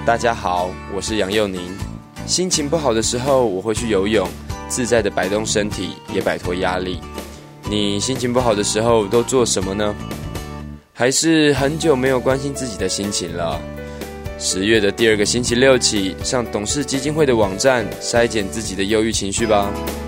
大家好，我是杨佑宁。心情不好的时候，我会去游泳，自在的摆动身体，也摆脱压力。你心情不好的时候都做什么呢？还是很久没有关心自己的心情了？10月的第2个星期六起，上董事基金会的网站筛检自己的忧郁情绪吧。